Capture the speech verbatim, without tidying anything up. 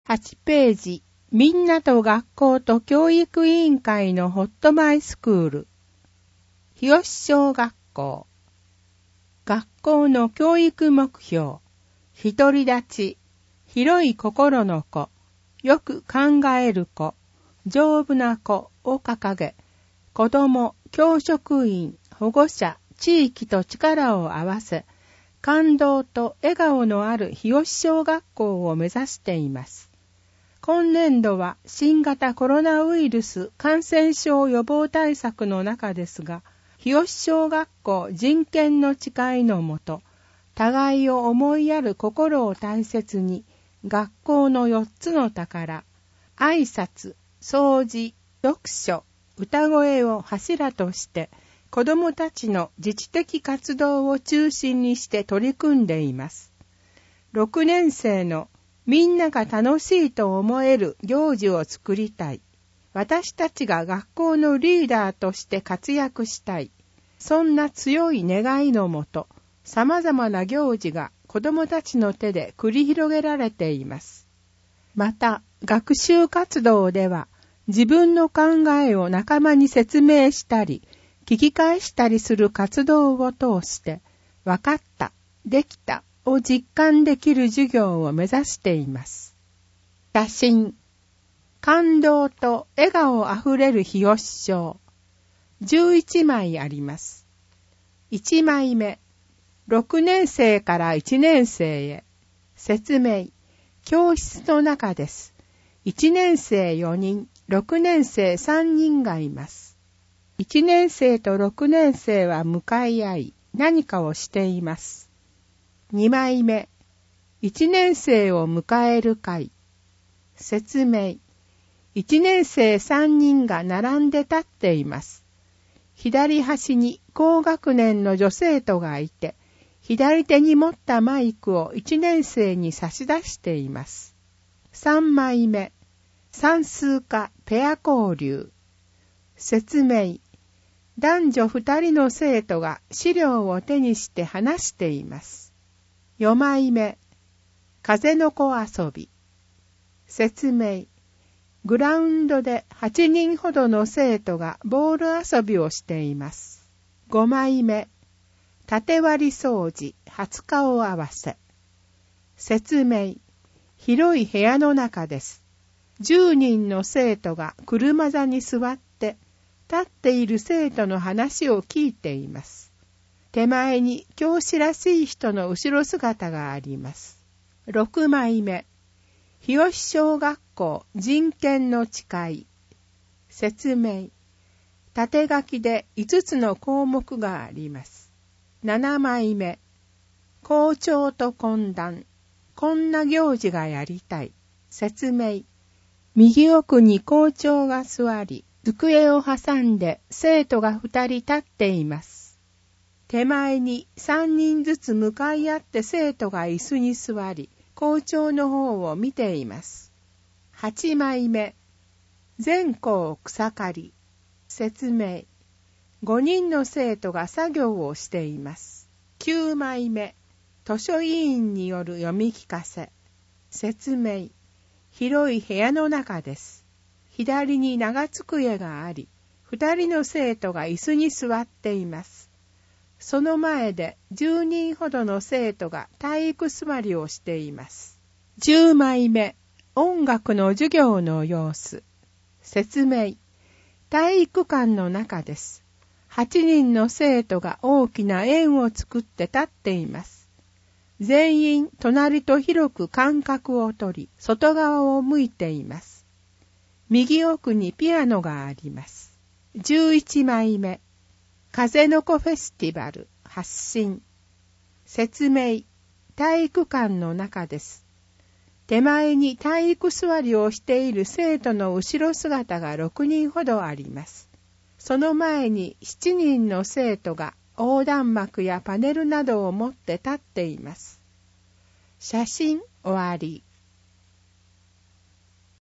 はちページ、みんなと学校と教育委員会のホットマイスクール。日吉小学校。学校の教育目標。独り立ち、広い心の子、よく考える子、丈夫な子を掲げ、子ども、教職員、保護者、地域と力を合わせ、感動と笑顔のある日吉小学校を目指しています。今年度は新型コロナウイルス感染症予防対策の中ですが、日吉小学校人権の誓いのもと、互いを思いやる心を大切に、学校のよっつの宝、挨拶、掃除、読書、歌声を柱として、子どもたちの自治的活動を中心にして取り組んでいます。ろくねん生のみんなが楽しいと思える行事を作りたい。私たちが学校のリーダーとして活躍したい。そんな強い願いのもと、様々な行事が子どもたちの手で繰り広げられています。また、学習活動では、自分の考えを仲間に説明したり、聞き返したりする活動を通して、分かった、できたを実感できる授業を目指しています。写真。感動と笑顔あふれる日吉小。じゅういちまいあります。いちまいめ。ろくねん生からいちねん生へ。説明。教室の中です。いちねん生よにん、ろくねん生さんにんがいます。いちねん生とろくねん生は向かい合い、何かをしています。にまいめ。いちねん生を迎える会。説明。いちねん生さんにんが並んで立っています。左端に高学年の女生徒がいて、左手に持ったマイクをいちねん生に差し出しています。さんまいめ。算数科ペア交流。説明。男女ふたりの生徒が資料を手にして話しています。よんまいめ。風の子遊び。説明。グラウンドではちにんほどの生徒がボール遊びをしています。ごまいめ。縦割り掃除、初顔合わせ。説明。広い部屋の中です。じゅうにんの生徒が車座に座って、立っている生徒の話を聞いています。手前に教師らしい人の後ろ姿があります。ろくまいめ。日吉小学校人権の誓い。説明。縦書きでいつつの項目があります。ななまいめ。校長と懇談。こんな行事がやりたい。説明。右奥に校長が座り、机を挟んで生徒がふたり立っています。手前にさんにんずつ向かい合って生徒が椅子に座り、校長の方を見ています。はちまいめ。全校草刈り。説明。ごにんの生徒が作業をしています。きゅうまいめ。図書委員による読み聞かせ。説明。広い部屋の中です。左に長机があり、二人の生徒が椅子に座っています。その前でじゅうにんほどの生徒が体育座りをしています。じゅうまいめ。音楽の授業の様子。説明。体育館の中です。はちにんの生徒が大きな円を作って立っています。全員隣と広く間隔を取り、外側を向いています。右奥にピアノがあります。じゅういちまいめ。風の子フェスティバル発信。説明。体育館の中です。手前に体育座りをしている生徒の後ろ姿がろくにんほどあります。その前にしちにんの生徒が横断幕やパネルなどを持って立っています。写真終わり。